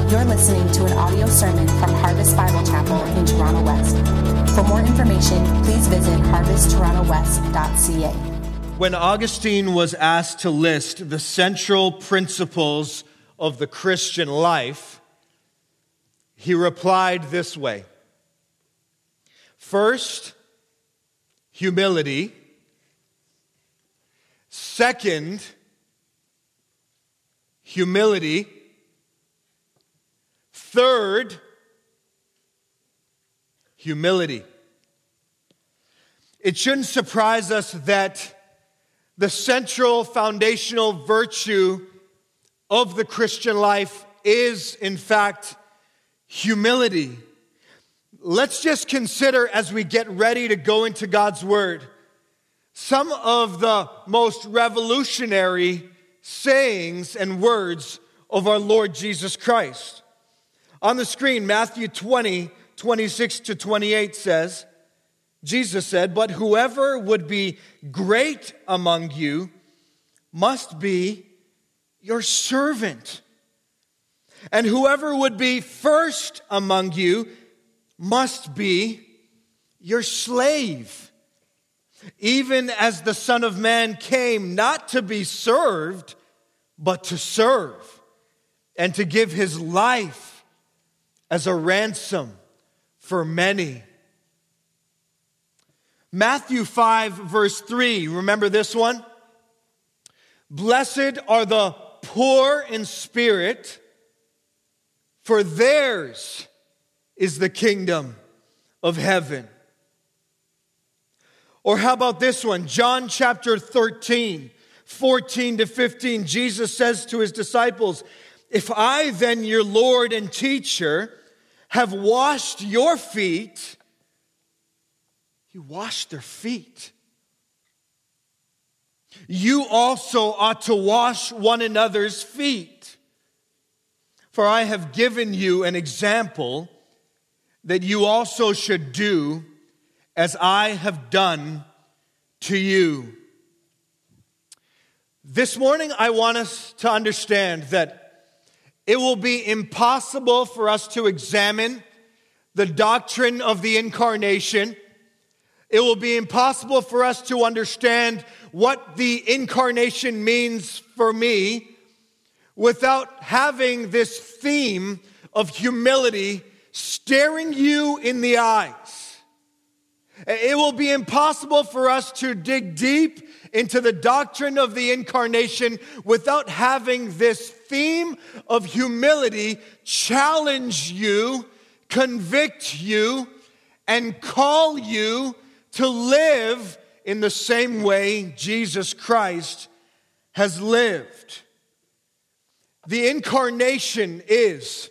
You're listening to an audio sermon from Harvest Bible Chapel in Toronto West. For more information, please visit harvesttorontowest.ca. When Augustine was asked to list the central principles of the Christian life, he replied this way. First, humility. Second, humility. Third, humility. It shouldn't surprise us that the central foundational virtue of the Christian life is, in fact, humility. Let's just consider, as we get ready to go into God's Word, some of the most revolutionary sayings and words of our Lord Jesus Christ. On the screen, Matthew 20, 26 to 28 says, Jesus said, "But whoever would be great among you must be your servant. And whoever would be first among you must be your slave. Even as the Son of Man came not to be served, but to serve, and to give his life as a ransom for many." Matthew 5, verse 3, remember this one? "Blessed are the poor in spirit, for theirs is the kingdom of heaven." Or how about this one? John chapter 13, 14 to 15, Jesus says to his disciples, "If I then, your Lord and teacher, have washed your feet," he washed their feet, "you also ought to wash one another's feet. For I have given you an example that you also should do as I have done to you." This morning, I want us to understand that it will be impossible for us to examine the doctrine of the incarnation. It will be impossible for us to understand what the incarnation means for me without having this theme of humility staring you in the eyes. It will be impossible for us to dig deep into the doctrine of the incarnation without having this theme of humility challenge you, convict you, and call you to live in the same way Jesus Christ has lived. The incarnation is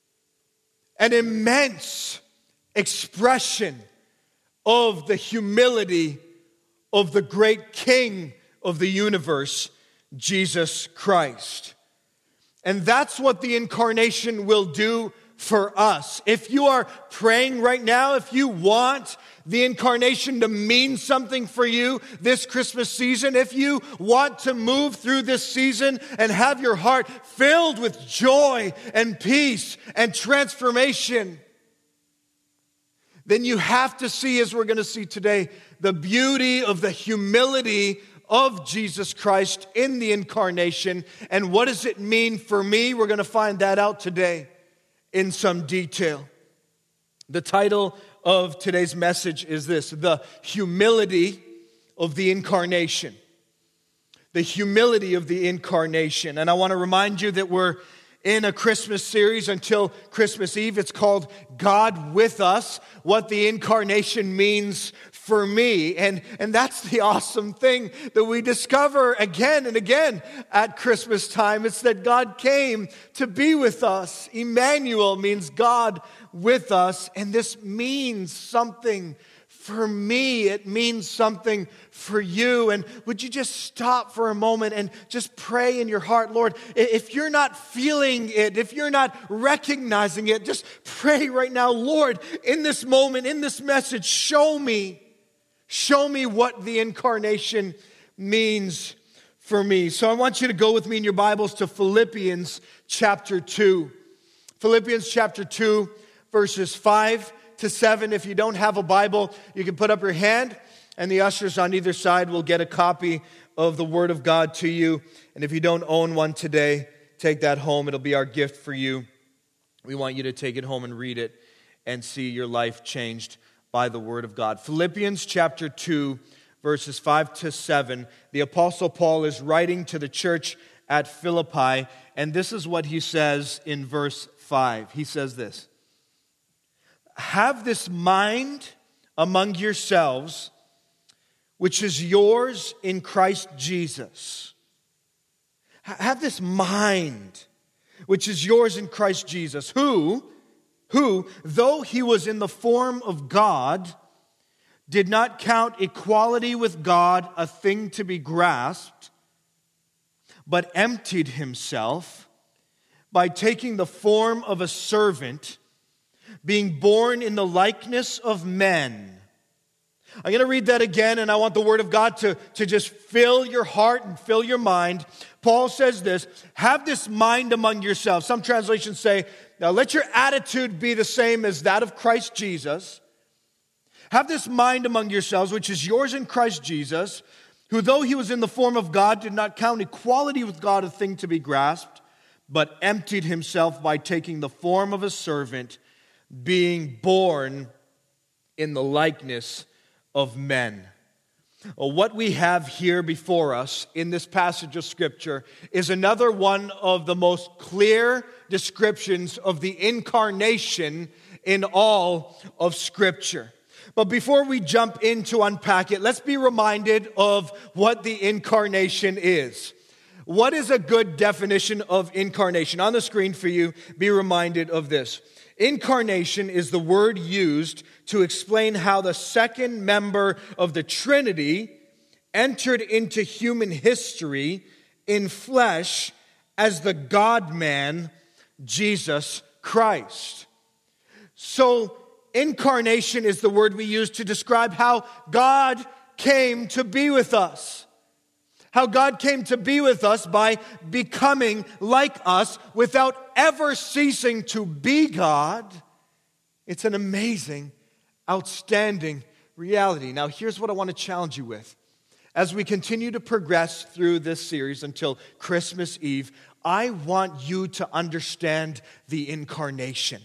an immense expression of the humility of the great King of the universe, Jesus Christ. And that's what the incarnation will do for us. If you are praying right now, if you want the incarnation to mean something for you this Christmas season, if you want to move through this season and have your heart filled with joy and peace and transformation, then you have to see, as we're going to see today, the beauty of the humility of Jesus Christ in the incarnation. And what does it mean for me? We're going to find that out today in some detail. The title of today's message is this: The Humility of the Incarnation. The humility of the incarnation. And I want to remind you that we're in a Christmas series until Christmas Eve. It's called God with Us, what the incarnation means for me. And that's the awesome thing that we discover again and again at Christmas time. It's that God came to be with us. Emmanuel means God with us. And this means something for me. It means something for you. And would you just stop for a moment and just pray in your heart, Lord, if you're not feeling it, if you're not recognizing it, just pray right now, Lord, in this moment, in this message, show me what the incarnation means for me. So I want you to go with me in your Bibles to Philippians chapter 2. Philippians chapter 2, verses 5 to 7. If you don't have a Bible, you can put up your hand, and the ushers on either side will get a copy of the Word of God to you. And if you don't own one today, take that home. It'll be our gift for you. We want you to take it home and read it and see your life changed by the Word of God. Philippians chapter 2, verses 5 to 7. The Apostle Paul is writing to the church at Philippi, and this is what he says in verse 5. He says this: "Have this mind among yourselves, which is yours in Christ Jesus." Have this mind, which is yours in Christ Jesus, who, though he was in the form of God, did not count equality with God a thing to be grasped, but emptied himself by taking the form of a servant, being born in the likeness of men. I'm going to read that again, and I want the Word of God to just fill your heart and fill your mind. Paul says this: have this mind among yourselves. Some translations say, now let your attitude be the same as that of Christ Jesus. Have this mind among yourselves, which is yours in Christ Jesus, who though he was in the form of God, did not count equality with God a thing to be grasped, but emptied himself by taking the form of a servant, being born in the likeness of men. What we have here before us in this passage of Scripture is another one of the most clear descriptions of the incarnation in all of Scripture. But before we jump in to unpack it, let's be reminded of what the incarnation is. What is a good definition of incarnation? On the screen for you, be reminded of this. Incarnation is the word used to explain how the second member of the Trinity entered into human history in flesh as the God-man, Jesus Christ. So, incarnation is the word we use to describe how God came to be with us. How God came to be with us by becoming like us without ever ceasing to be God. It's an amazing, outstanding reality. Now, here's what I want to challenge you with. As we continue to progress through this series until Christmas Eve, I want you to understand the incarnation.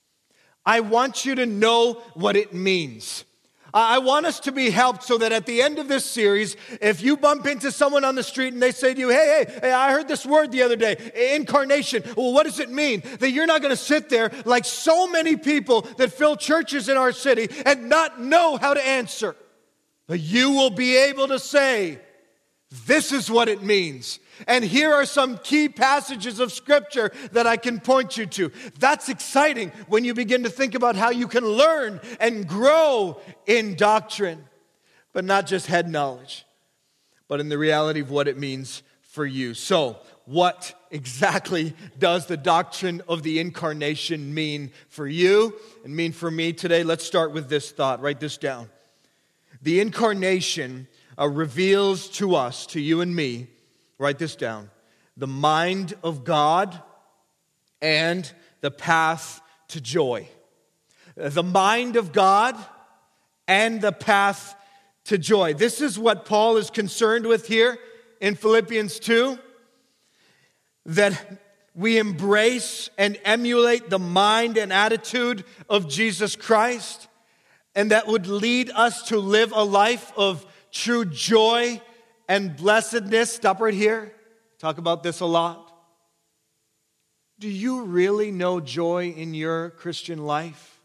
I want you to know what it means. I want us to be helped so that at the end of this series, if you bump into someone on the street and they say to you, hey, I heard this word the other day, incarnation. Well, what does it mean? That you're not going to sit there like so many people that fill churches in our city and not know how to answer. But you will be able to say, this is what it means. And here are some key passages of Scripture that I can point you to. That's exciting when you begin to think about how you can learn and grow in doctrine. But not just head knowledge, but in the reality of what it means for you. So, what exactly does the doctrine of the incarnation mean for you and mean for me today? Let's start with this thought. Write this down. The incarnation reveals to us, to you and me, write this down, the mind of God and the path to joy. The mind of God and the path to joy. This is what Paul is concerned with here in Philippians 2, that we embrace and emulate the mind and attitude of Jesus Christ, and that would lead us to live a life of true joy and blessedness. Stop right here. Talk about this a lot. Do you really know joy in your Christian life?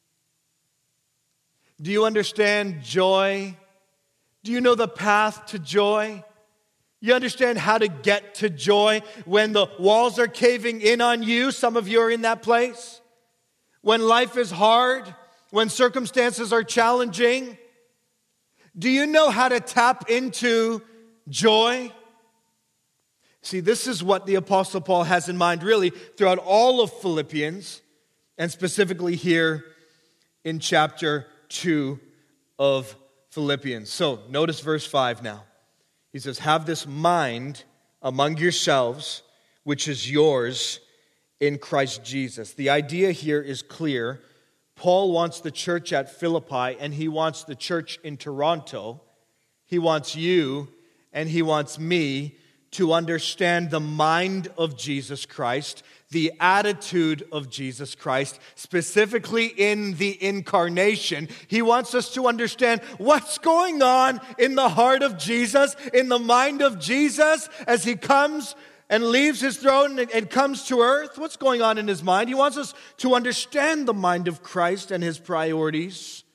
Do you understand joy? Do you know the path to joy? You understand how to get to joy when the walls are caving in on you? Some of you are in that place. When life is hard, when circumstances are challenging, do you know how to tap into joy? See, this is what the Apostle Paul has in mind really throughout all of Philippians, and specifically here in chapter 2 of Philippians. So, notice verse 5 now. He says, have this mind among yourselves, which is yours in Christ Jesus. The idea here is clear. Paul wants the church at Philippi, and he wants the church in Toronto. He wants you, and he wants me to understand the mind of Jesus Christ, the attitude of Jesus Christ, specifically in the incarnation. He wants us to understand what's going on in the heart of Jesus, in the mind of Jesus, as he comes and leaves his throne and comes to earth. What's going on in his mind? He wants us to understand the mind of Christ and his priorities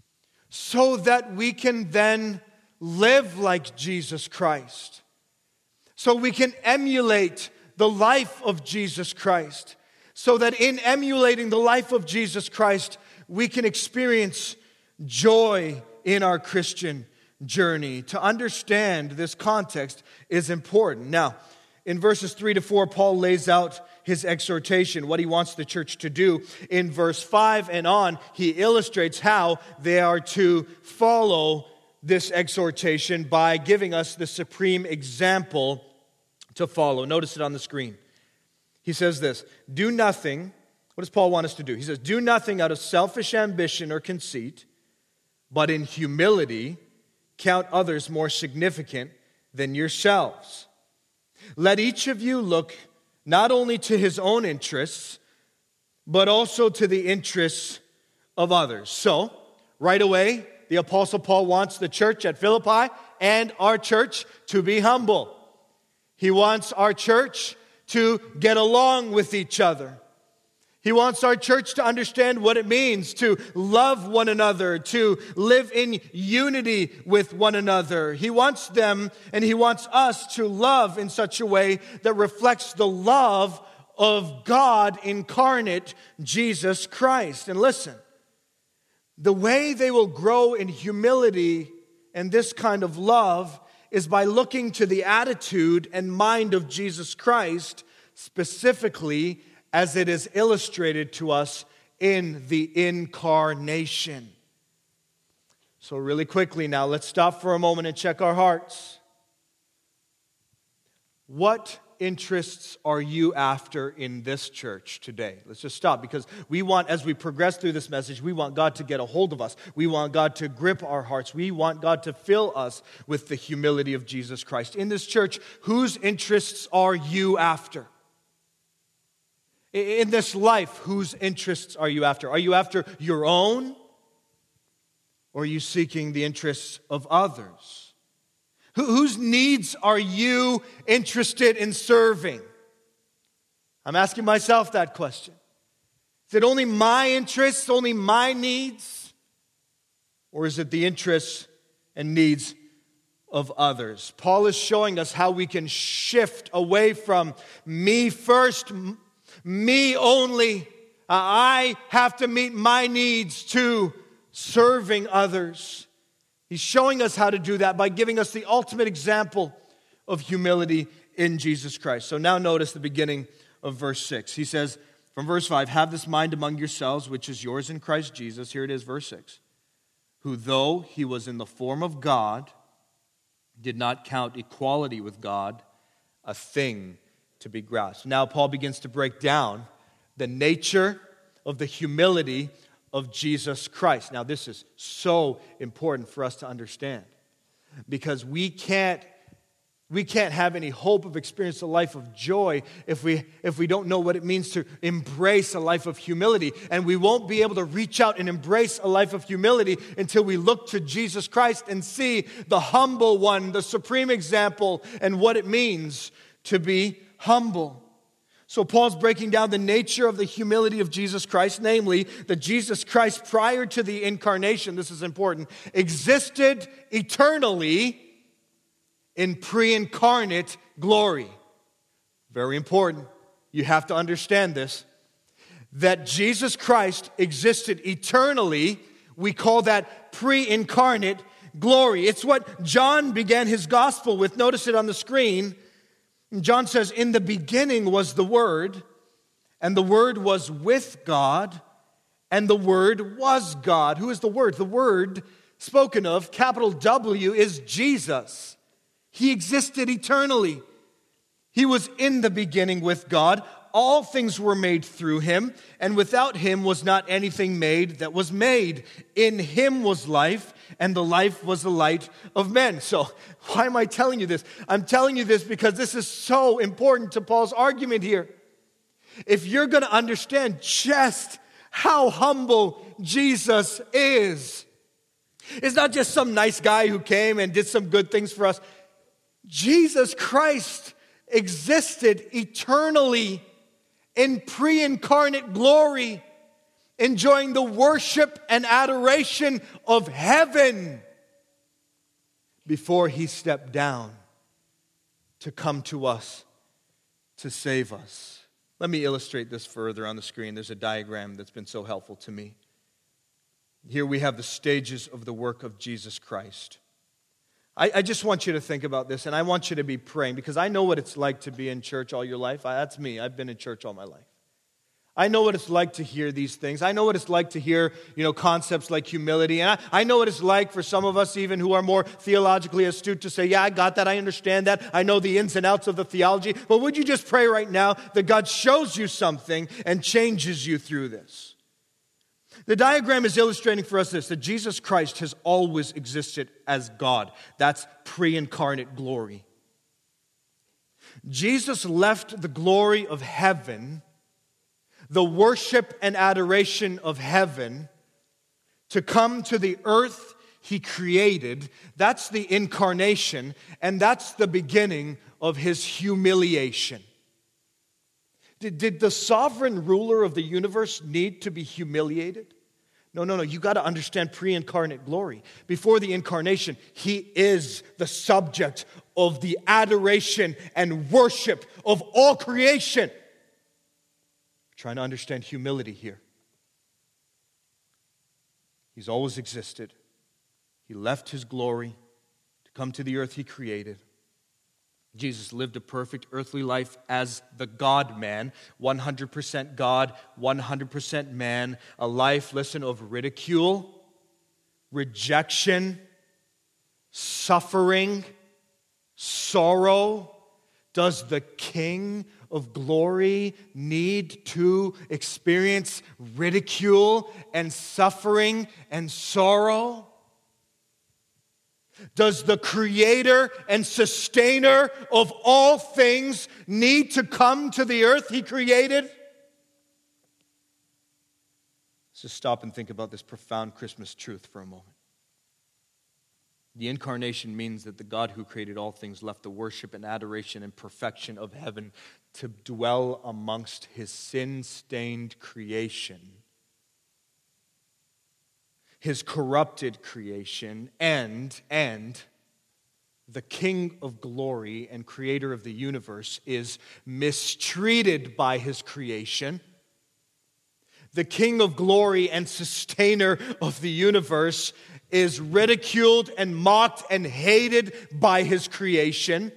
so that we can then live like Jesus Christ. So we can emulate the life of Jesus Christ. So that in emulating the life of Jesus Christ, we can experience joy in our Christian journey. To understand this context is important. Now, in verses 3 to 4, Paul lays out his exhortation, what he wants the church to do. In verse 5 and on, he illustrates how they are to follow this exhortation by giving us the supreme example to follow. Notice it on the screen. He says this, do nothing. What does Paul want us to do? He says, do nothing out of selfish ambition or conceit, but in humility count others more significant than yourselves. Let each of you look not only to his own interests, but also to the interests of others. So, right away, the Apostle Paul wants the church at Philippi and our church to be humble. He wants our church to get along with each other. He wants our church to understand what it means to love one another, to live in unity with one another. He wants them and he wants us to love in such a way that reflects the love of God incarnate, Jesus Christ. And listen, the way they will grow in humility and this kind of love is by looking to the attitude and mind of Jesus Christ, specifically as it is illustrated to us in the incarnation. So really quickly now, let's stop for a moment and check our hearts. What interests are you after in this church today? Let's just stop, because we want, as we progress through this message, we want God to get a hold of us. We want God to grip our hearts. We want God to fill us with the humility of Jesus Christ. In this church, whose interests are you after? In this life, whose interests are you after? Are you after your own? Or are you seeking the interests of others? Whose needs are you interested in serving? I'm asking myself that question. Is it only my interests, only my needs? Or is it the interests and needs of others? Paul is showing us how we can shift away from me first, me only. I have to meet my needs, to serving others. He's showing us how to do that by giving us the ultimate example of humility in Jesus Christ. So now notice the beginning of verse 6. He says, from verse 5, have this mind among yourselves, which is yours in Christ Jesus. Here it is, verse 6. Who, though he was in the form of God, did not count equality with God a thing to be grasped. Now Paul begins to break down the nature of the humility of Jesus Christ. Now this is so important for us to understand, because we can't have any hope of experiencing a life of joy if we don't know what it means to embrace a life of humility. And we won't be able to reach out and embrace a life of humility until we look to Jesus Christ and see the humble one, the supreme example, and what it means to be humble. So Paul's breaking down the nature of the humility of Jesus Christ, namely that Jesus Christ, prior to the incarnation, this is important, existed eternally in pre-incarnate glory. Very important. You have to understand this. That Jesus Christ existed eternally, we call that pre-incarnate glory. It's what John began his gospel with. Notice it on the screen. John says, in the beginning was the Word, and the Word was with God, and the Word was God. Who is the Word? The Word spoken of, capital W, is Jesus. He existed eternally. He was in the beginning with God. all things were made through him, and without him was not anything made that was made. In him was life, and the life was the light of men. So why am I telling you this? I'm telling you this because this is so important to Paul's argument here. If you're going to understand just how humble Jesus is, it's not just some nice guy who came and did some good things for us. Jesus Christ existed eternally in pre-incarnate glory, enjoying the worship and adoration of heaven before he stepped down to come to us to save us. Let me illustrate this further on the screen. There's a diagram that's been so helpful to me. Here we have the stages of the work of Jesus Christ. I just want you to think about this, and I want you to be praying, because I know what it's like to be in church all your life. That's me. I've been in church all my life. I know what it's like to hear these things. I know what it's like to hear, concepts like humility. And I know what it's like for some of us even who are more theologically astute to say, yeah, I got that. I understand that. I know the ins and outs of the theology. But would you just pray right now that God shows you something and changes you through this? The diagram is illustrating for us this, that Jesus Christ has always existed as God. That's pre-incarnate glory. Jesus left the glory of heaven, the worship and adoration of heaven, to come to the earth he created. That's the incarnation, and that's the beginning of his humiliation. Did the sovereign ruler of the universe need to be humiliated? No. You got to understand pre-incarnate glory. Before the incarnation, he is the subject of the adoration and worship of all creation. Trying to understand humility here. He's always existed. He left his glory to come to the earth he created. Jesus lived a perfect earthly life as the God-man, 100% God, 100% man, a life, listen, of ridicule, rejection, suffering, sorrow. Does the King of glory need to experience ridicule and suffering and sorrow? Does the creator and sustainer of all things need to come to the earth he created? Let's just stop and think about this profound Christmas truth for a moment. The incarnation means that the God who created all things left the worship and adoration and perfection of heaven to dwell amongst his sin-stained creation, his corrupted creation, and the King of glory and creator of the universe is mistreated by his creation. The King of glory and sustainer of the universe is ridiculed and mocked and hated by his creation.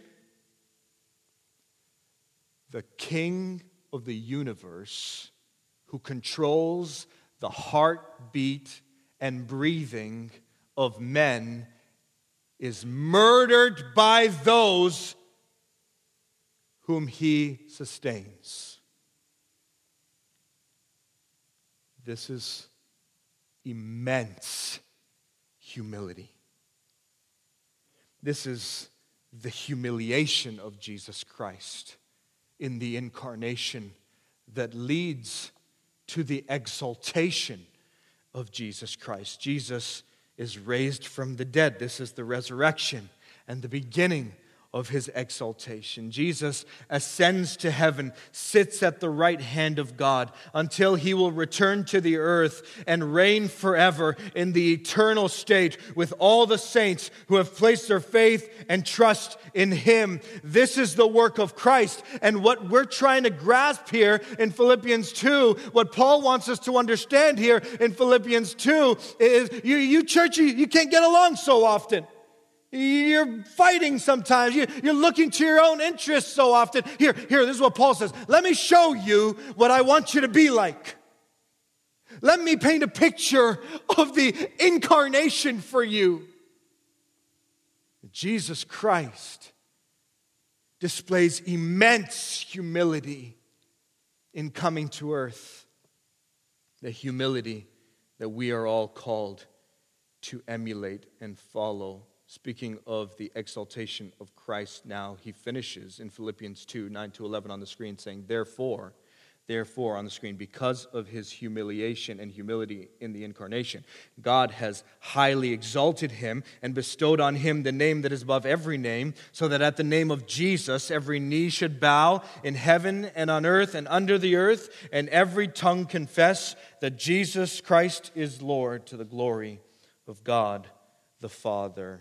The King of the universe, who controls the heartbeat and breathing of men, is murdered by those whom he sustains. This is immense humility. This is the humiliation of Jesus Christ in the incarnation that leads to the exaltation of Jesus Christ. Jesus is raised from the dead. This is the resurrection and the beginning of his exaltation. Jesus ascends to heaven, sits at the right hand of God until he will return to the earth and reign forever in the eternal state with all the saints who have placed their faith and trust in him. This is the work of Christ. And what we're trying to grasp here in Philippians 2, what Paul wants us to understand here in Philippians 2 is you church, you can't get along so often. You're fighting sometimes. You're looking to your own interests so often. Here, this is what Paul says. Let me show you what I want you to be like. Let me paint a picture of the incarnation for you. Jesus Christ displays immense humility in coming to earth, the humility that we are all called to emulate and follow. Speaking of the exaltation of Christ now, he finishes in Philippians 2, 9-11 on the screen saying, Therefore, on the screen, because of his humiliation and humility in the incarnation, God has highly exalted him and bestowed on him the name that is above every name, so that at the name of Jesus every knee should bow in heaven and on earth and under the earth, and every tongue confess that Jesus Christ is Lord, to the glory of God the Father.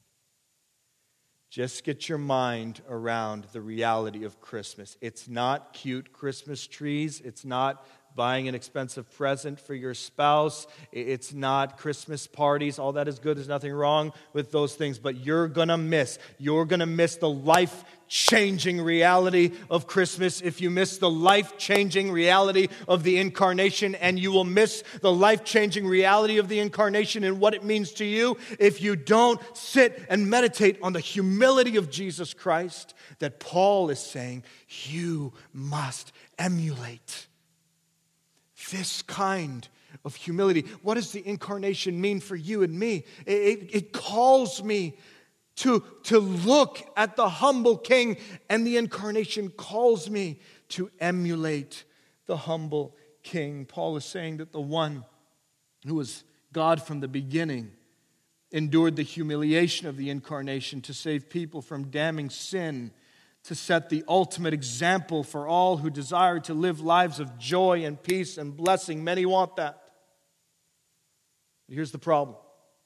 Just get your mind around the reality of Christmas. It's not cute Christmas trees. It's not buying an expensive present for your spouse. It's not Christmas parties. All that is good. There's nothing wrong with those things. But you're going to miss the life-changing reality of Christmas if you miss the life-changing reality of the incarnation, and you will miss the life-changing reality of the incarnation and what it means to you if you don't sit and meditate on the humility of Jesus Christ that Paul is saying you must emulate. This kind of humility. What does the incarnation mean for you and me? It calls me to look at the humble King, and the incarnation calls me to emulate the humble King. Paul is saying that the one who was God from the beginning endured the humiliation of the incarnation to save people from damning sin, to set the ultimate example for all who desire to live lives of joy and peace and blessing. Many want that. Here's the problem.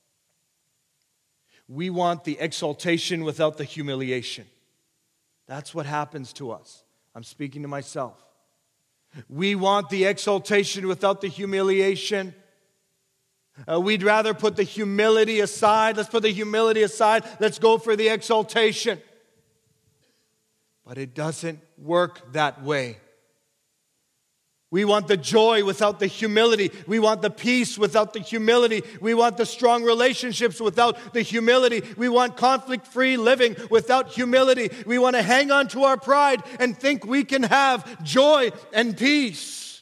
We want the exaltation without the humiliation. That's what happens to us. I'm speaking to myself. We want the exaltation without the humiliation. We'd rather put the humility aside. Let's put the humility aside. Let's go for the exaltation. But it doesn't work that way. We want the joy without the humility. We want the peace without the humility. We want the strong relationships without the humility. We want conflict-free living without humility. We want to hang on to our pride and think we can have joy and peace.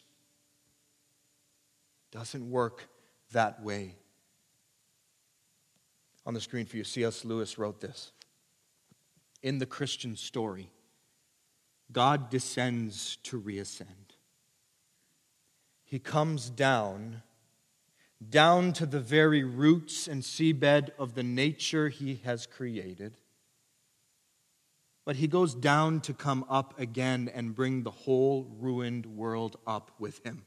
It doesn't work that way. On the screen for you, C.S. Lewis wrote this. In the Christian story, God descends to reascend. He comes down to the very roots and seabed of the nature he has created. But he goes down to come up again and bring the whole ruined world up with him.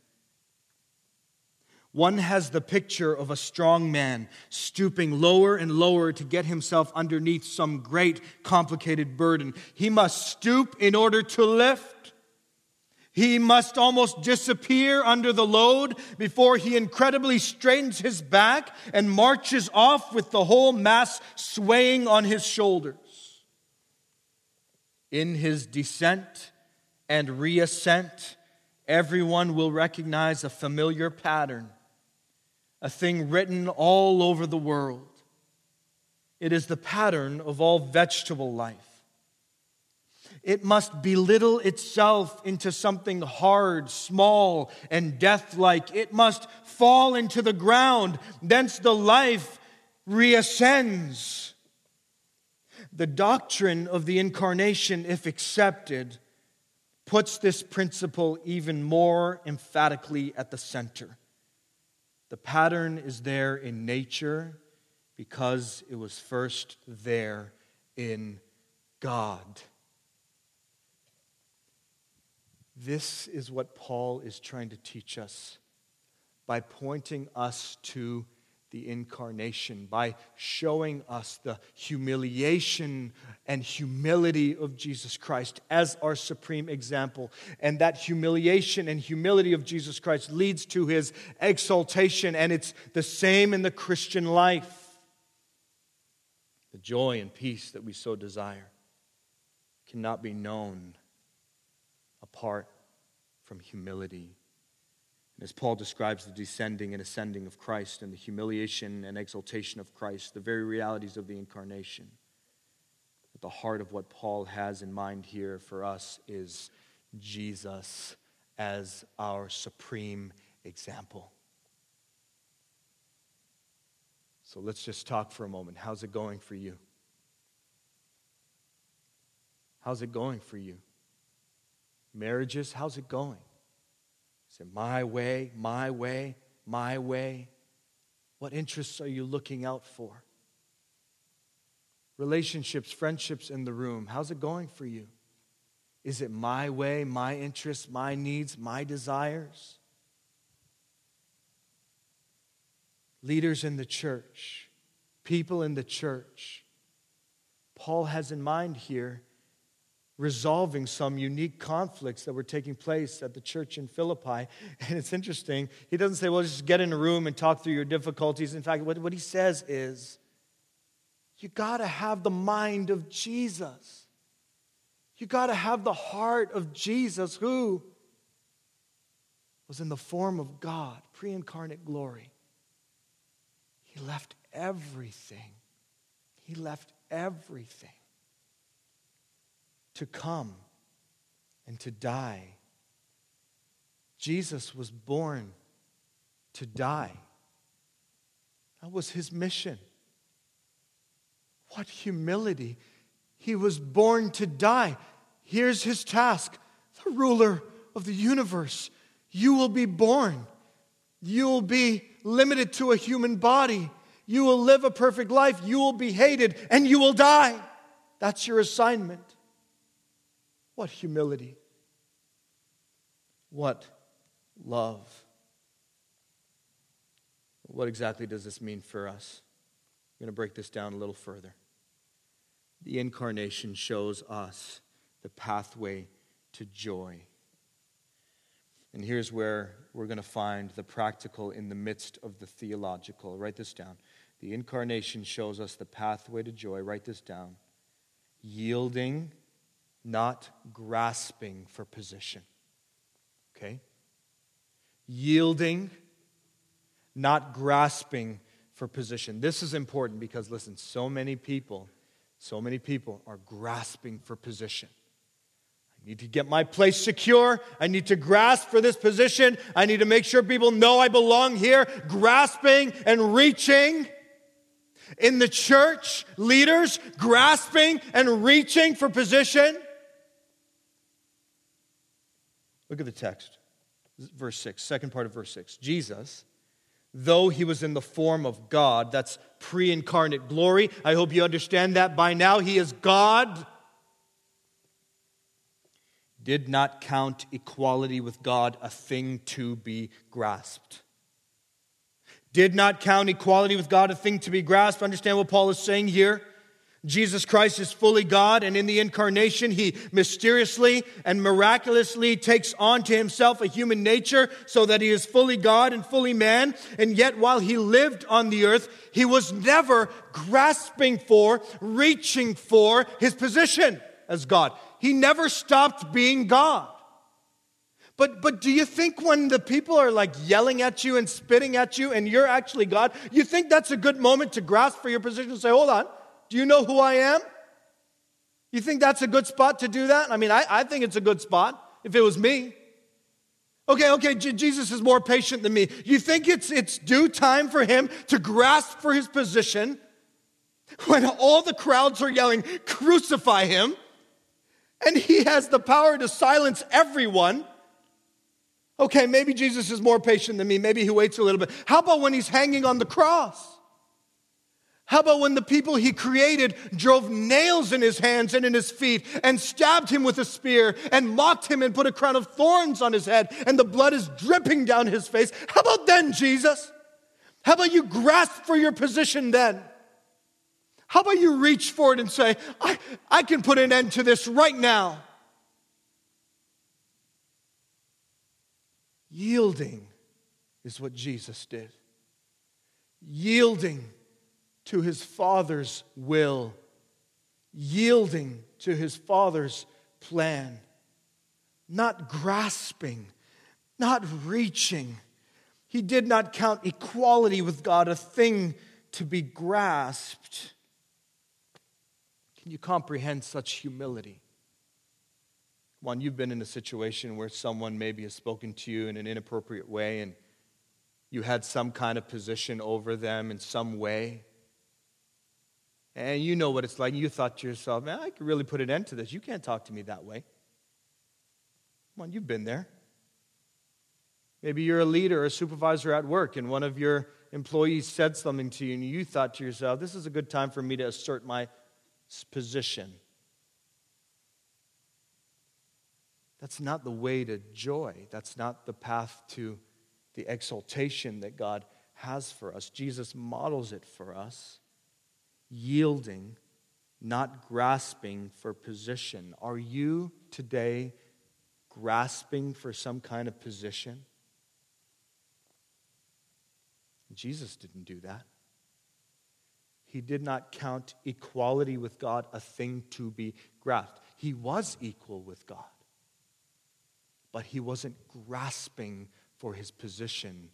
One has the picture of a strong man stooping lower and lower to get himself underneath some great complicated burden. He must stoop in order to lift. He must almost disappear under the load before he incredibly straightens his back and marches off with the whole mass swaying on his shoulders. In his descent and reascent, everyone will recognize a familiar pattern. A thing written all over the world. It is the pattern of all vegetable life. It must belittle itself into something hard, small, and death-like. It must fall into the ground. Thence the life reascends. The doctrine of the incarnation, if accepted, puts this principle even more emphatically at the center. The pattern is there in nature because it was first there in God. This is what Paul is trying to teach us by pointing us to the incarnation, by showing us the humiliation and humility of Jesus Christ as our supreme example. And that humiliation and humility of Jesus Christ leads to his exaltation, and it's the same in the Christian life. The joy and peace that we so desire cannot be known apart from humility. And as Paul describes the descending and ascending of Christ and the humiliation and exaltation of Christ, the very realities of the incarnation, at the heart of what Paul has in mind here for us is Jesus as our supreme example. So let's just talk for a moment. How's it going for you? How's it going for you? Marriages, how's it going? Is it my way, my way, my way? What interests are you looking out for? Relationships, friendships in the room, how's it going for you? Is it my way, my interests, my needs, my desires? Leaders in the church, people in the church, Paul has in mind here resolving some unique conflicts that were taking place at the church in Philippi. And it's interesting, he doesn't say, well, just get in a room and talk through your difficulties. In fact, what he says is, you got to have the mind of Jesus. You got to have the heart of Jesus, who was in the form of God, pre-incarnate glory. He left everything. He left everything to come and to die. Jesus was born to die. That was his mission. What humility. He was born to die. Here's his task. The ruler of the universe. You will be born. You will be limited to a human body. You will live a perfect life. You will be hated and you will die. That's your assignment. What humility. What love. What exactly does this mean for us? I'm going to break this down a little further. The incarnation shows us the pathway to joy. And here's where we're going to find the practical in the midst of the theological. Write this down. The incarnation shows us the pathway to joy. Write this down. Yielding, not grasping for position. Okay? Yielding, not grasping for position. This is important because, listen, so many people are grasping for position. I need to get my place secure. I need to grasp for this position. I need to make sure people know I belong here. Grasping and reaching. In the church, leaders grasping and reaching for position. Look at the text. Verse 6, second part of verse 6. Jesus, though he was in the form of God, that's pre-incarnate glory. I hope you understand that by now. He is God. Did not count equality with God a thing to be grasped. Did not count equality with God a thing to be grasped. Understand what Paul is saying here? Jesus Christ is fully God, and in the incarnation, he mysteriously and miraculously takes on to himself a human nature so that he is fully God and fully man. And yet, while he lived on the earth, he was never grasping for, reaching for his position as God. He never stopped being God. But do you think when the people are like yelling at you and spitting at you and you're actually God, you think that's a good moment to grasp for your position and say, hold on, do you know who I am? You think that's a good spot to do that? I mean, I think it's a good spot if it was me. Okay, Jesus is more patient than me. You think it's due time for him to grasp for his position when all the crowds are yelling, crucify him, and he has the power to silence everyone? Okay, maybe Jesus is more patient than me. Maybe he waits a little bit. How about when he's hanging on the cross? How about when the people he created drove nails in his hands and in his feet and stabbed him with a spear and mocked him and put a crown of thorns on his head and the blood is dripping down his face? How about then, Jesus? How about you grasp for your position then? How about you reach for it and say, I can put an end to this right now? Yielding is what Jesus did. Yielding to his Father's will. Yielding to his Father's plan. Not grasping, not reaching. He did not count equality with God a thing to be grasped. Can you comprehend such humility? One, you've been in a situation where someone maybe has spoken to you in an inappropriate way and you had some kind of position over them in some way. And you know what it's like. You thought to yourself, man, I could really put an end to this. You can't talk to me that way. Come on, you've been there. Maybe you're a leader or a supervisor at work and one of your employees said something to you and you thought to yourself, this is a good time for me to assert my position. That's not the way to joy. That's not the path to the exaltation that God has for us. Jesus models it for us. Yielding, not grasping for position. Are you today grasping for some kind of position? Jesus didn't do that. He did not count equality with God a thing to be grasped. He was equal with God. But he wasn't grasping for his position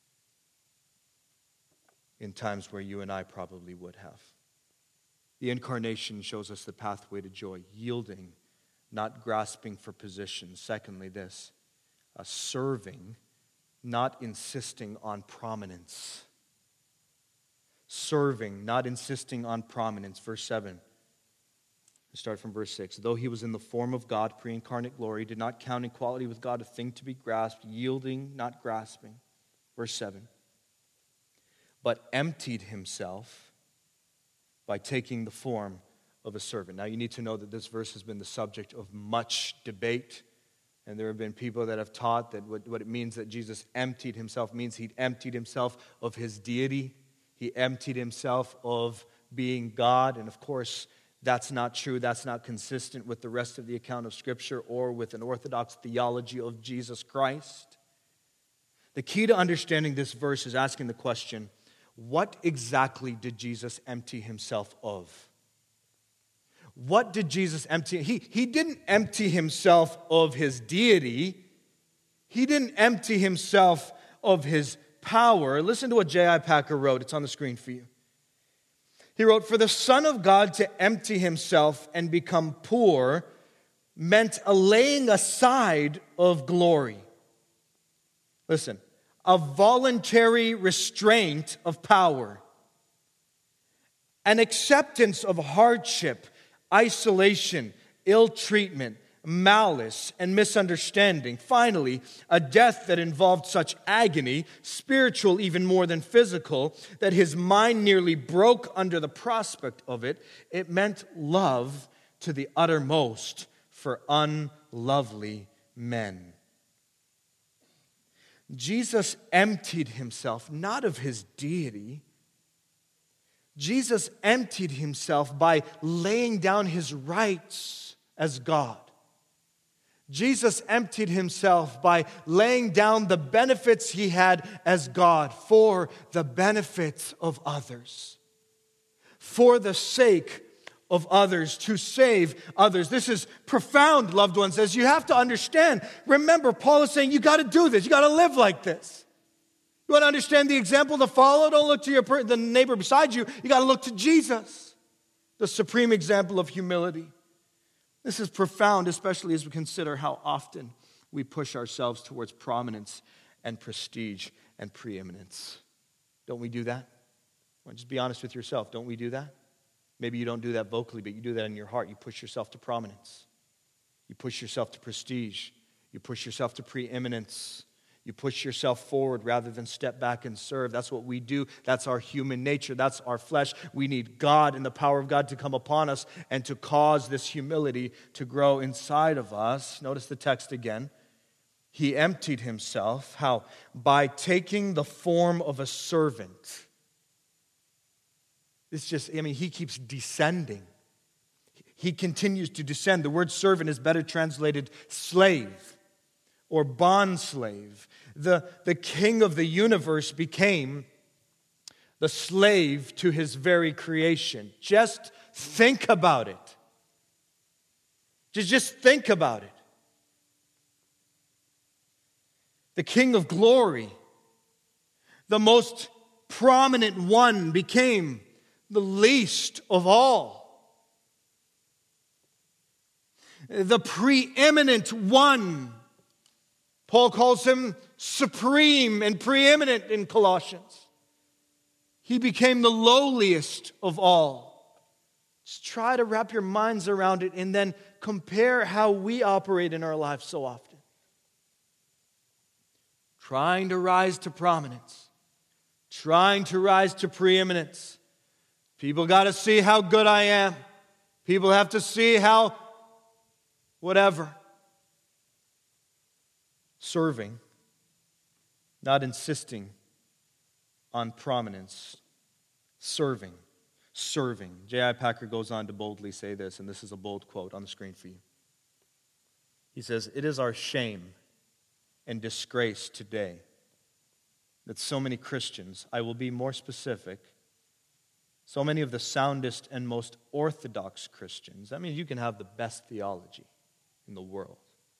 in times where you and I probably would have. The incarnation shows us the pathway to joy, yielding, not grasping for position. Secondly, this, serving, not insisting on prominence. Serving, not insisting on prominence. Verse 7. Let's start from verse 6. Though he was in the form of God, pre-incarnate glory, did not count equality with God a thing to be grasped, yielding, not grasping. Verse 7. But emptied himself by taking the form of a servant. Now you need to know that this verse has been the subject of much debate. And there have been people that have taught that what it means that Jesus emptied himself means he emptied himself of his deity. He emptied himself of being God. And of course, that's not true. That's not consistent with the rest of the account of Scripture or with an orthodox theology of Jesus Christ. The key to understanding this verse is asking the question, what exactly did Jesus empty himself of? What did Jesus empty? He didn't empty himself of his deity. He didn't empty himself of his power. Listen to what J.I. Packer wrote. It's on the screen for you. He wrote, "For the Son of God to empty himself and become poor meant a laying aside of glory." Listen, a voluntary restraint of power, an acceptance of hardship, isolation, ill treatment, malice, and misunderstanding. Finally, a death that involved such agony, spiritual even more than physical, that his mind nearly broke under the prospect of it. It meant love to the uttermost for unlovely men. Jesus emptied himself, not of his deity. Jesus emptied himself by laying down his rights as God. Jesus emptied himself by laying down the benefits he had as God for the benefits of others, for the sake of others, to save others. This is profound, loved ones, as you have to understand. Remember, Paul is saying, you got to do this. You got to live like this. You want to understand the example to follow? Don't look to the neighbor beside you. You got to look to Jesus, the supreme example of humility. This is profound, especially as we consider how often we push ourselves towards prominence and prestige and preeminence. Don't we do that? Well, just be honest with yourself. Don't we do that? Maybe you don't do that vocally, but you do that in your heart. You push yourself to prominence. You push yourself to prestige. You push yourself to preeminence. You push yourself forward rather than step back and serve. That's what we do. That's our human nature. That's our flesh. We need God and the power of God to come upon us and to cause this humility to grow inside of us. Notice the text again. He emptied himself. How? By taking the form of a servant. He keeps descending. He continues to descend. The word servant is better translated slave or bondslave. The king of the universe became the slave to his very creation. Just think about it. Just think about it. The King of glory, the most prominent one, became the least of all. the preeminent one. Paul calls him supreme and preeminent in Colossians. He became the lowliest of all. Just try to wrap your minds around it and then compare how we operate in our lives so often. Trying to rise to prominence. Trying to rise to preeminence. People got to see how good I am. People have to see how whatever. Serving, not insisting on prominence. Serving. J.I. Packer goes on to boldly say this, and this is a bold quote on the screen for you. He says, "It is our shame and disgrace today that so many Christians, I will be more specific, so many of the soundest and most orthodox Christians," that means you can have the best theology in the world.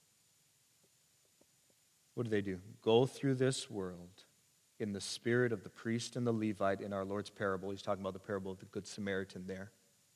What do? Go through this world in the spirit of the priest and the Levite in our Lord's parable. He's talking about the parable of the Good Samaritan there.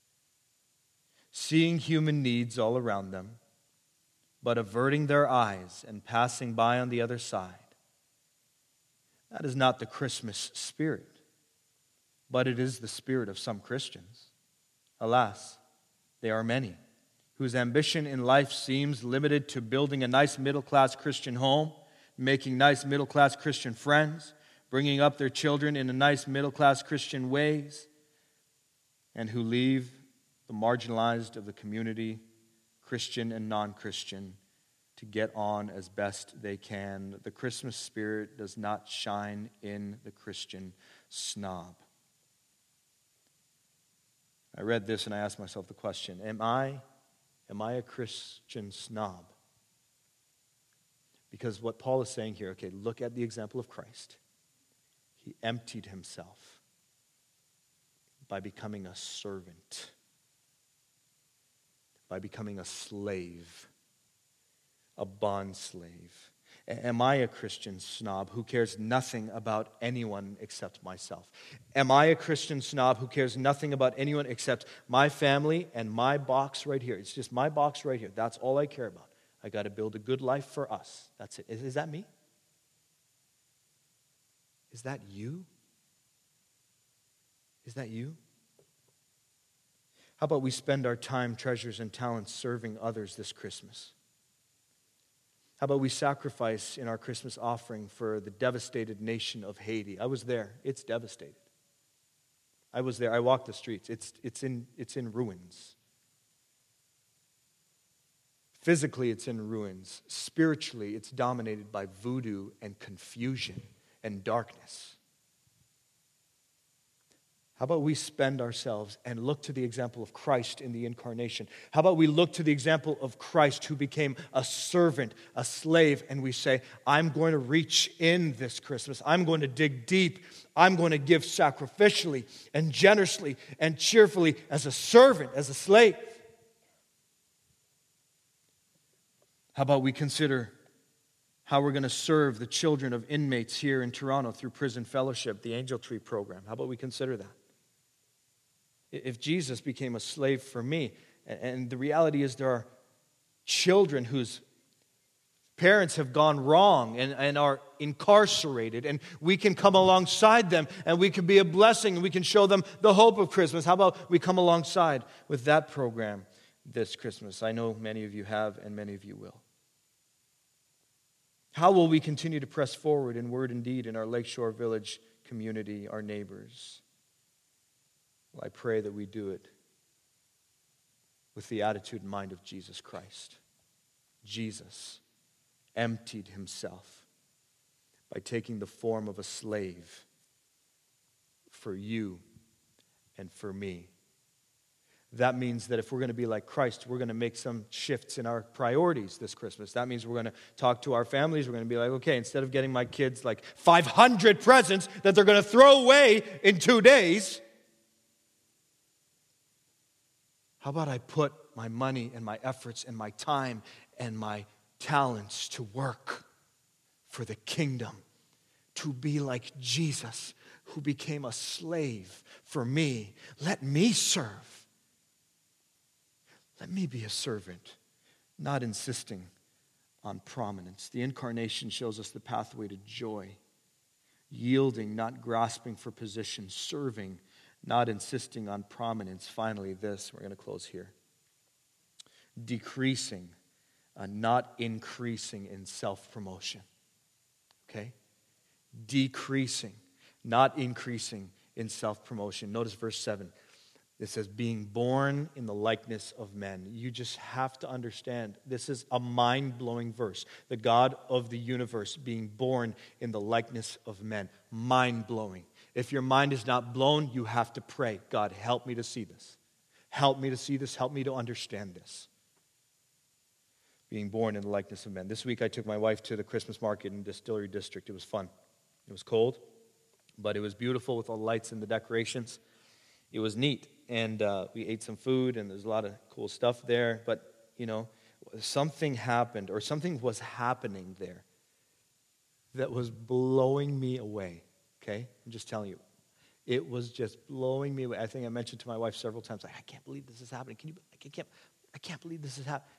Seeing human needs all around them, but averting their eyes and passing by on the other side. That is not the Christmas spirit, but it is the spirit of some Christians. Alas, they are many, whose ambition in life seems limited to building a nice middle-class Christian home, making nice middle-class Christian friends, bringing up their children in a nice middle-class Christian ways, and who leave the marginalized of the community, Christian and non-Christian, to get on as best they can. The Christmas spirit does not shine in the Christian snob. I read this and I asked myself the question, am I a Christian snob? Because what Paul is saying here, okay, look at the example of Christ. He emptied himself by becoming a servant, by becoming a slave, a bond slave. Am I a Christian snob who cares nothing about anyone except myself? Am I a Christian snob who cares nothing about anyone except my family and my box right here? It's just my box right here. That's all I care about. I got to build a good life for us. That's it. Is that me? Is that you? Is that you? How about we spend our time, treasures, and talents serving others this Christmas? How about we sacrifice in our Christmas offering for the devastated nation of Haiti? I was there. It's devastated. I was there. I walked the streets. It's in ruins. Physically, it's in ruins. Spiritually, it's dominated by voodoo and confusion and darkness. How about we spend ourselves and look to the example of Christ in the incarnation? How about we look to the example of Christ who became a servant, a slave, and we say, I'm going to reach in this Christmas. I'm going to dig deep. I'm going to give sacrificially and generously and cheerfully as a servant, as a slave. How about we consider how we're going to serve the children of inmates here in Toronto through Prison Fellowship, the Angel Tree program? How about we consider that? If Jesus became a slave for me, and the reality is there are children whose parents have gone wrong and are incarcerated, and we can come alongside them, and we can be a blessing, and we can show them the hope of Christmas. How about we come alongside with that program this Christmas? I know many of you have, and many of you will. How will we continue to press forward in word and deed in our Lakeshore Village community, our neighbors? Well, I pray that we do it with the attitude and mind of Jesus Christ. Jesus emptied himself by taking the form of a slave for you and for me. That means that if we're going to be like Christ, we're going to make some shifts in our priorities this Christmas. That means we're going to talk to our families. We're going to be like, okay, instead of getting my kids like 500 presents that they're going to throw away in 2 days, how about I put my money and my efforts and my time and my talents to work for the kingdom, to be like Jesus, who became a slave for me. Let me serve. Let me be a servant not insisting on prominence. The incarnation shows us the pathway to joy. Yielding, not grasping for position. Serving, not insisting on prominence. Finally, this, we're going to close here. Decreasing, not increasing in self-promotion. Okay? Decreasing, not increasing in self-promotion. Notice verse 7. It says, being born in the likeness of men. You just have to understand, this is a mind-blowing verse. The God of the universe being born in the likeness of men. Mind-blowing. If your mind is not blown, you have to pray. God, help me to see this. Help me to see this. Help me to understand this. Being born in the likeness of men. This week I took my wife to the Christmas market in Distillery District. It was fun. It was cold, but it was beautiful with all the lights and the decorations. It was neat. And we ate some food, and there's a lot of cool stuff there. But, something happened, or something was happening there that was blowing me away, okay? I'm just telling you. It was just blowing me away. I think I mentioned to my wife several times, I can't believe this is happening. I can't believe this is happening.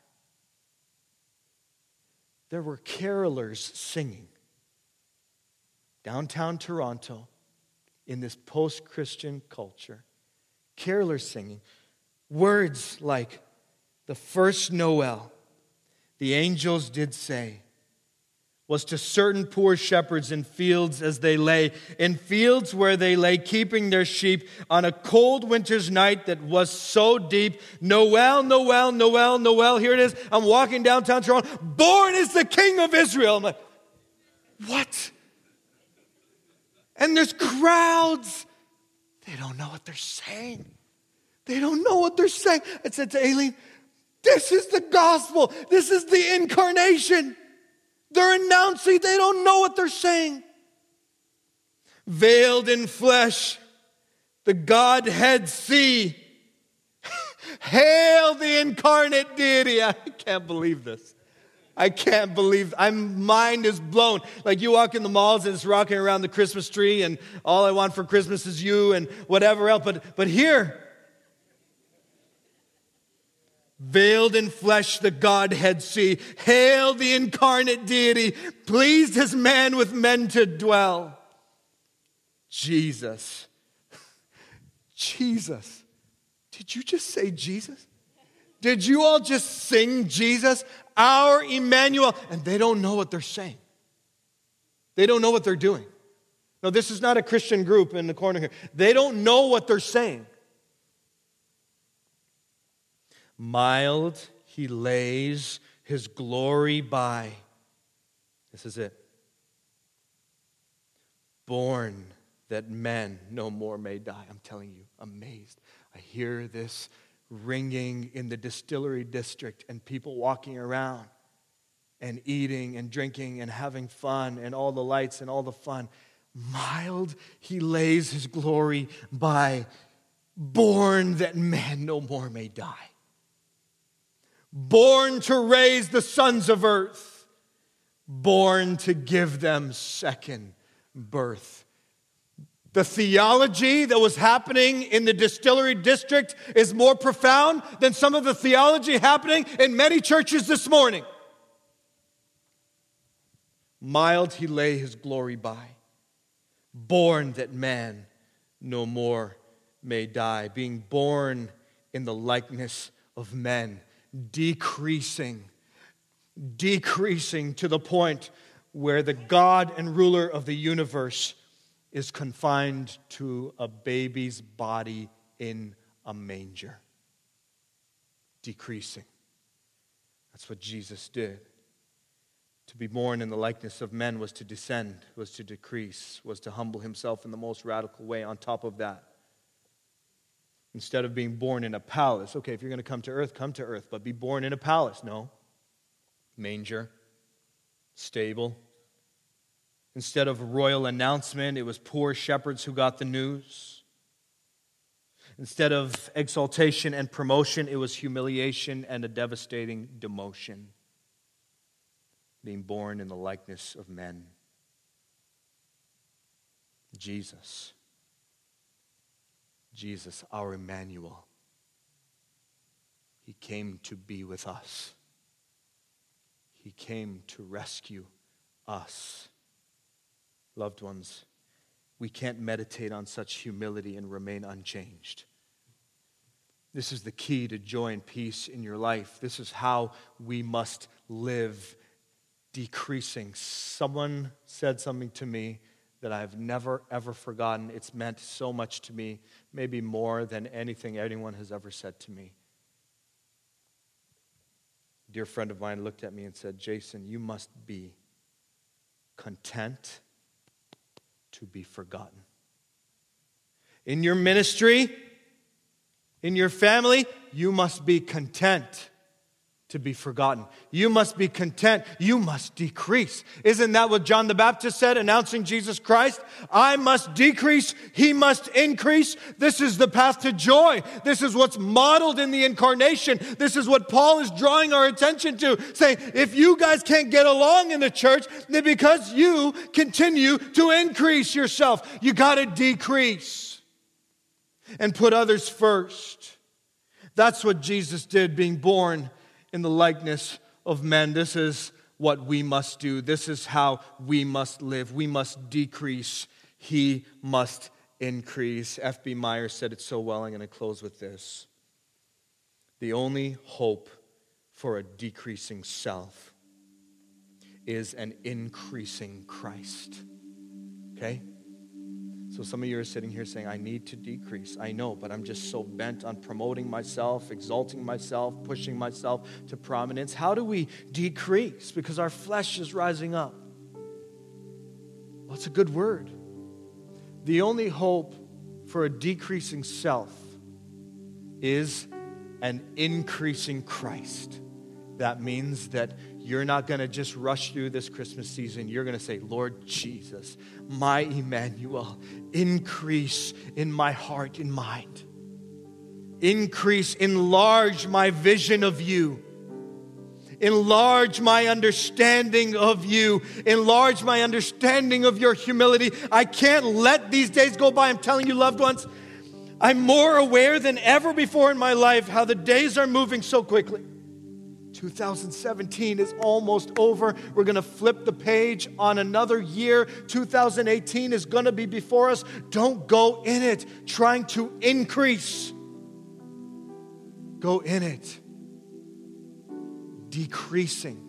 There were carolers singing downtown Toronto in this post-Christian culture. Carolers singing words like, the first Noel, the angels did say, was to certain poor shepherds in fields as they lay, in fields where they lay keeping their sheep on a cold winter's night that was so deep. Noel, Noel, Noel, Noel. Here it is. I'm walking downtown Toronto. Born is the King of Israel. I'm like, what? And there's crowds. They don't know what they're saying. They don't know what they're saying. I said to Aileen, this is the gospel. This is the incarnation. They're announcing, they don't know what they're saying. Veiled in flesh, the Godhead see. Hail the incarnate deity. I can't believe this. I can't believe, my mind is blown. Like you walk in the malls and it's rocking around the Christmas tree and all I want for Christmas is you and whatever else. But here, veiled in flesh, the Godhead see. Hail the incarnate deity, pleased as man with men to dwell. Jesus. Jesus. Did you just say Jesus? Did you all just sing Jesus? Our Emmanuel. And they don't know what they're saying. They don't know what they're doing. No, this is not a Christian group in the corner here. They don't know what they're saying. Mild, he lays his glory by. This is it. Born that men no more may die. I'm telling you, amazed. I hear this ringing in the Distillery District and people walking around and eating and drinking and having fun and all the lights and all the fun. Mild, he lays his glory by. Born that man no more may die. Born to raise the sons of earth. Born to give them second birth. The theology that was happening in the Distillery District is more profound than some of the theology happening in many churches this morning. Mild he lay his glory by. Born that man no more may die. Being born in the likeness of men. Decreasing to the point where the God and ruler of the universe is confined to a baby's body in a manger. Decreasing. That's what Jesus did. To be born in the likeness of men was to descend, was to decrease, was to humble himself in the most radical way. On top of that, instead of being born in a palace, okay, if you're going to come to earth, but be born in a palace. No. Manger, stable. Instead of a royal announcement, it was poor shepherds who got the news. Instead of exaltation and promotion, it was humiliation and a devastating demotion. Being born in the likeness of men. Jesus, our Emmanuel. He came to be with us. He came to rescue us. Loved ones, we can't meditate on such humility and remain unchanged. This is the key to joy and peace in your life. This is how we must live, decreasing. Someone said something to me that I've never, ever forgotten. It's meant so much to me, maybe more than anything anyone has ever said to me. A dear friend of mine looked at me and said, Jason, you must be content to be forgotten. In your ministry, in your family, you must be content to be forgotten. You must be content. You must decrease. Isn't that what John the Baptist said, announcing Jesus Christ? I must decrease, He must increase. This is the path to joy. This is what's modeled in the incarnation. This is what Paul is drawing our attention to, saying, if you guys can't get along in the church, then because you continue to increase yourself, you got to decrease and put others first. That's what Jesus did, being born in the likeness of men. This is what we must do. This is how we must live. We must decrease. He must increase. F.B. Meyer said it so well. I'm going to close with this. The only hope for a decreasing self is an increasing Christ. Okay? So some of you are sitting here saying, I need to decrease. I know, but I'm just so bent on promoting myself, exalting myself, pushing myself to prominence. How do we decrease? Because our flesh is rising up. Well, it's a good word. The only hope for a decreasing self is an increasing Christ. That means that you're not going to just rush through this Christmas season. You're going to say, Lord Jesus, my Emmanuel, increase in my heart and mind. Increase, enlarge my vision of you. Enlarge my understanding of you. Enlarge my understanding of your humility. I can't let these days go by. I'm telling you, loved ones, I'm more aware than ever before in my life how the days are moving so quickly. 2017 is almost over. We're going to flip the page on another year. 2018 is going to be before us. Don't go in it trying to increase. Go in it decreasing,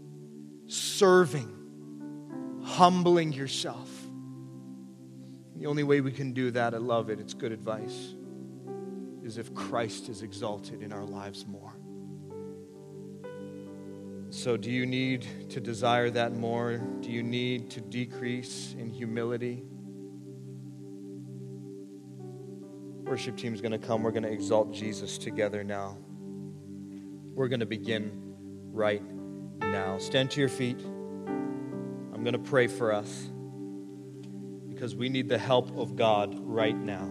serving, humbling yourself. The only way we can do that, I love it, it's good advice, is if Christ is exalted in our lives more. So do you need to desire that more? Do you need to decrease in humility? Worship team is going to come. We're going to exalt Jesus together now. We're going to begin right now. Stand to your feet. I'm going to pray for us because we need the help of God right now.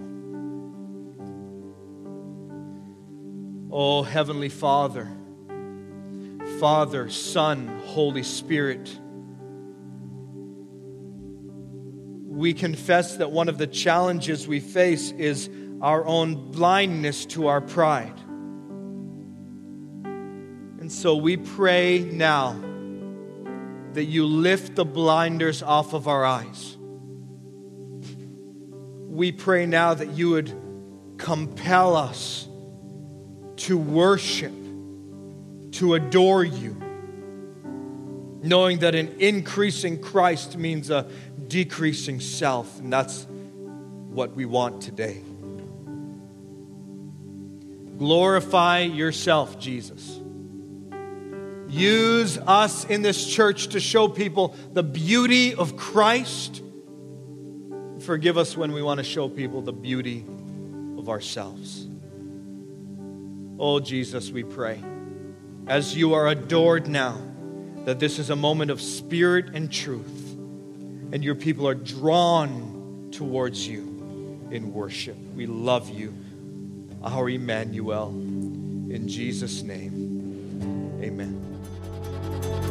Oh, Heavenly Father, Father, Son, Holy Spirit, we confess that one of the challenges we face is our own blindness to our pride. And so we pray now that you lift the blinders off of our eyes. We pray now that you would compel us to worship, to adore you, knowing that an increasing Christ means a decreasing self, and that's what we want today. Glorify yourself, Jesus. Use us in this church to show people the beauty of Christ. Forgive us when we want to show people the beauty of ourselves. Oh, Jesus, we pray, as you are adored now, that this is a moment of spirit and truth, and your people are drawn towards you in worship. We love you, our Emmanuel. In Jesus' name, amen.